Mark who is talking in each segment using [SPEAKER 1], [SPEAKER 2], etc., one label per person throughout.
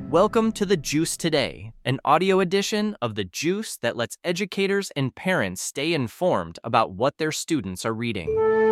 [SPEAKER 1] Welcome to The Juice Today, an audio edition of The Juice that lets educators and parents stay informed about what their students are reading.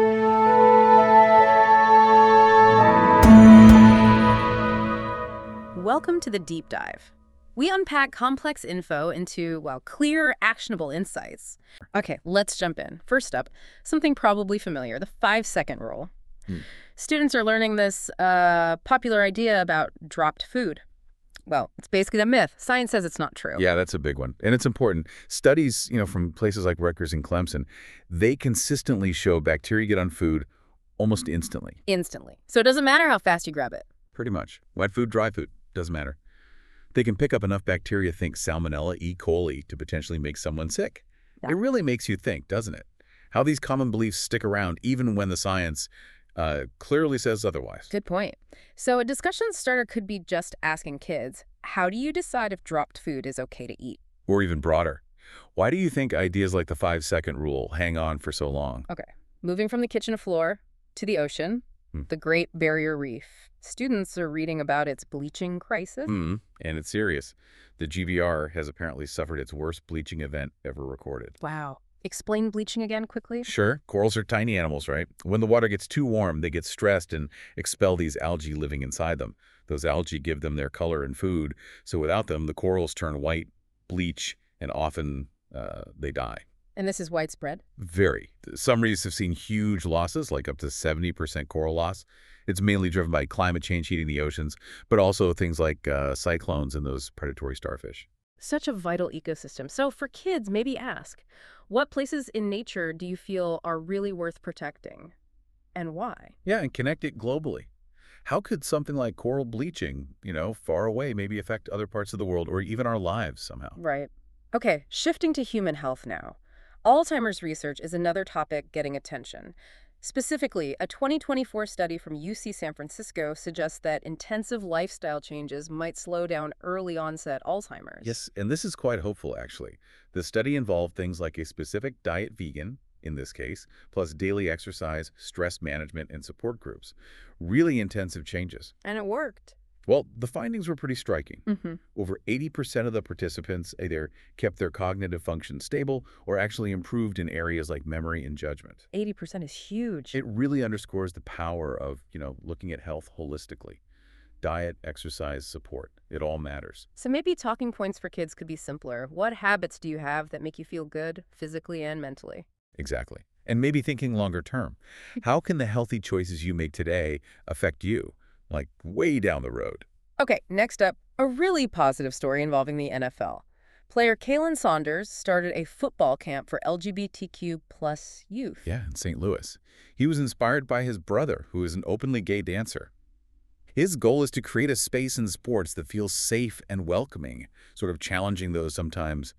[SPEAKER 2] Welcome to the Deep Dive. We unpack complex info into, clear, actionable insights. Okay, let's jump in. First up, something probably familiar, the 5-second rule. Students are learning this popular idea about dropped food. Well, it's basically a myth. Science says it's not true.
[SPEAKER 3] Yeah, that's a big one. And it's important. Studies, from places like Rutgers and Clemson, they consistently show bacteria get on food almost instantly.
[SPEAKER 2] Instantly. So it doesn't matter how fast you grab it.
[SPEAKER 3] Pretty much. Wet food, dry food, doesn't matter. They can pick up enough bacteria, think Salmonella, E. coli, to potentially make someone sick.
[SPEAKER 2] Yeah.
[SPEAKER 3] It really makes you think, doesn't it? How these common beliefs stick around even when the science clearly says otherwise.
[SPEAKER 2] Good point. So a discussion starter could be just asking kids, how do you decide if dropped food is okay to eat?
[SPEAKER 3] Or even broader, why do you think ideas like the 5-second rule hang on for so long?
[SPEAKER 2] Okay. Moving from the kitchen floor to the ocean, the Great Barrier Reef. Students are reading about its bleaching crisis.
[SPEAKER 3] And it's serious. The GBR has apparently suffered its worst bleaching event ever recorded.
[SPEAKER 2] Wow. Explain bleaching again quickly.
[SPEAKER 3] Sure. Corals are tiny animals, right? When the water gets too warm, they get stressed and expel these algae living inside them. Those algae give them their color and food. So without them, the corals turn white, bleach, and often they die.
[SPEAKER 2] And this is widespread?
[SPEAKER 3] Very. Some reefs have seen huge losses, like up to 70% coral loss. It's mainly driven by climate change heating the oceans, but also things like cyclones and those predatory starfish.
[SPEAKER 2] Such a vital ecosystem. So for kids, maybe ask, what places in nature do you feel are really worth protecting? And why?
[SPEAKER 3] Yeah, and connect it globally. How could something like coral bleaching, far away, maybe affect other parts of the world or even our lives somehow?
[SPEAKER 2] Right. Okay, shifting to human health now. Alzheimer's research is another topic getting attention. Specifically, a 2024 study from UC San Francisco suggests that intensive lifestyle changes might slow down early-onset Alzheimer's.
[SPEAKER 3] Yes, and this is quite hopeful, actually. The study involved things like a specific diet vegan, in this case, plus daily exercise, stress management, and support groups. Really intensive changes.
[SPEAKER 2] And it worked.
[SPEAKER 3] Well, the findings were pretty striking. Over 80% of the participants either kept their cognitive function stable or actually improved in areas like memory and judgment.
[SPEAKER 2] 80% is huge.
[SPEAKER 3] It really underscores the power of, looking at health holistically. Diet, exercise, support. It all matters.
[SPEAKER 2] So maybe talking points for kids could be simpler. What habits do you have that make you feel good physically and mentally?
[SPEAKER 3] Exactly. And maybe thinking longer term. How can the healthy choices you make today affect you? Like way down the road.
[SPEAKER 2] Okay, next up, a really positive story involving the NFL. Player Kalen Saunders started a football camp for LGBTQ plus youth.
[SPEAKER 3] Yeah, in St. Louis. He was inspired by his brother, who is an openly gay dancer. His goal is to create a space in sports that feels safe and welcoming, sort of challenging those sometimes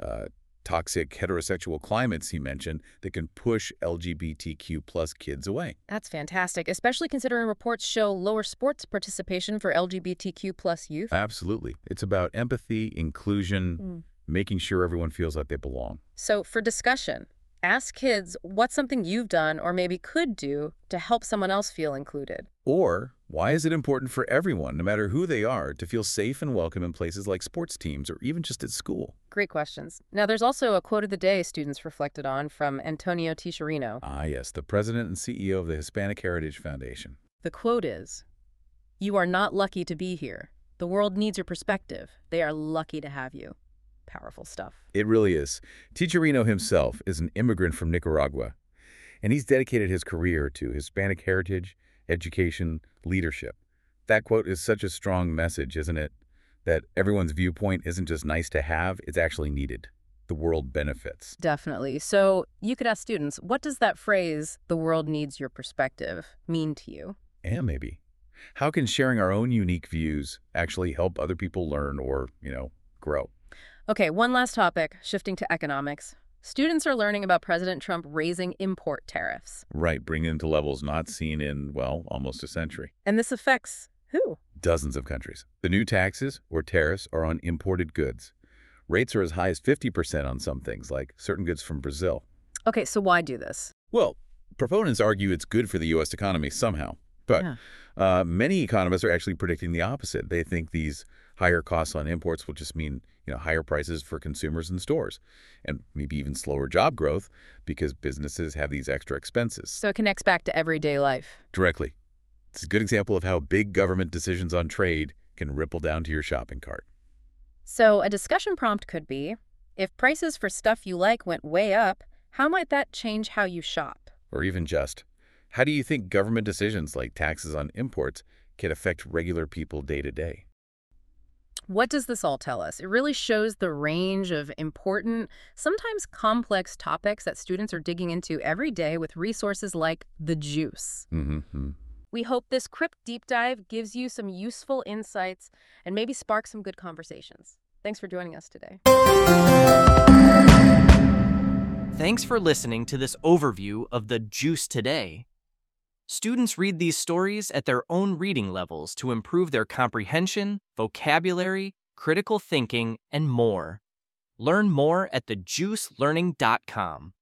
[SPEAKER 3] toxic heterosexual climates he mentioned that can push LGBTQ plus kids away.
[SPEAKER 2] That's fantastic, especially considering reports show lower sports participation for LGBTQ plus youth.
[SPEAKER 3] Absolutely. It's about empathy, inclusion, making sure everyone feels like they belong.
[SPEAKER 2] So for discussion, ask kids what's something you've done or maybe could do to help someone else feel included.
[SPEAKER 3] Or why is it important for everyone, no matter who they are, to feel safe and welcome in places like sports teams or even just at school?
[SPEAKER 2] Great questions. Now, there's also a quote of the day students reflected on from Antonio Ticharino.
[SPEAKER 3] Ah, yes, the president and CEO of the Hispanic Heritage Foundation.
[SPEAKER 2] The quote is, "You are not lucky to be here. The world needs your perspective. They are lucky to have you." Powerful stuff.
[SPEAKER 3] It really is. Ticharino himself is an immigrant from Nicaragua, and he's dedicated his career to Hispanic heritage, education, leadership. That quote is such a strong message, isn't it? That everyone's viewpoint isn't just nice to have, it's actually needed. The world benefits.
[SPEAKER 2] Definitely. So you could ask students, what does that phrase, "the world needs your perspective," mean to you?
[SPEAKER 3] And maybe, how can sharing our own unique views actually help other people learn or, grow?
[SPEAKER 2] Okay, one last topic, shifting to economics. Students are learning about President Trump raising import tariffs.
[SPEAKER 3] Right, bringing them to levels not seen in, almost a century.
[SPEAKER 2] And this affects who?
[SPEAKER 3] Dozens of countries. The new taxes or tariffs are on imported goods. Rates are as high as 50% on some things, like certain goods from Brazil.
[SPEAKER 2] Okay, so why do this?
[SPEAKER 3] Well, proponents argue it's good for the U.S. economy somehow. But
[SPEAKER 2] Yeah.
[SPEAKER 3] many economists are actually predicting the opposite. They think these higher costs on imports will just mean higher prices for consumers in stores and maybe even slower job growth because businesses have these extra expenses.
[SPEAKER 2] So it connects back to everyday life.
[SPEAKER 3] Directly. It's a good example of how big government decisions on trade can ripple down to your shopping cart.
[SPEAKER 2] So a discussion prompt could be, if prices for stuff you like went way up, how might that change how you shop?
[SPEAKER 3] Or even just, how do you think government decisions like taxes on imports can affect regular people day to day?
[SPEAKER 2] What does this all tell us? It really shows the range of important, sometimes complex topics that students are digging into every day with resources like The Juice.
[SPEAKER 3] Mm-hmm.
[SPEAKER 2] We hope this Crypt Deep Dive gives you some useful insights and maybe spark some good conversations. Thanks for joining us today.
[SPEAKER 1] Thanks for listening to this overview of The Juice Today. Students read these stories at their own reading levels to improve their comprehension, vocabulary, critical thinking, and more. Learn more at thejuicelearning.com.